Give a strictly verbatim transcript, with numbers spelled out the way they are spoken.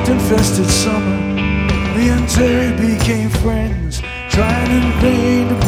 insect-infested summer, me and Terry became friends, trying in vain to